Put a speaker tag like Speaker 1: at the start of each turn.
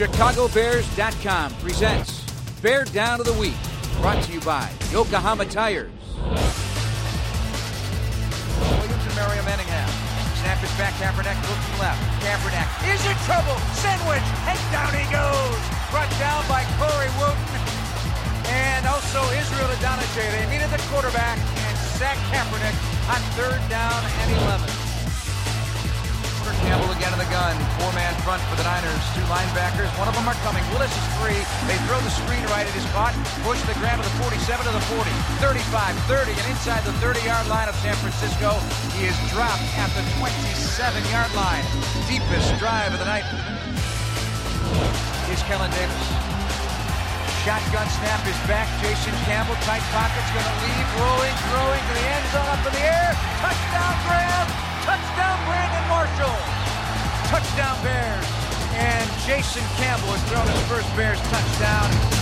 Speaker 1: ChicagoBears.com presents Bear Down of the Week, brought to you by Yokohama Tires. Williams and Mario Manningham. Snap is back, Kaepernick looking left. Kaepernick is in trouble. Sandwich, and down he goes. Brought down by Corey Wooten and also Israel Adonijah. They needed the quarterback and sacked Kaepernick on 3rd down and 11. Campbell again in the gun. 4-man front for the Niners. 2 linebackers. One of them are coming. Willis is free. They throw the screen right. It is caught. Push the grab to the 47 to the 40. 35, 30, and inside the 30-yard line of San Francisco. He is dropped at the 27-yard line. Deepest drive of the night. Here's Kellen Davis. Shotgun snap is back. Jason Campbell, tight pocket's going to lead. Rolling, throwing to the end zone, up in the air. Touchdown, Graham. Touchdown, Brandon Marshall. Touchdown, Bears. And Jason Campbell has thrown his first Bears touchdown.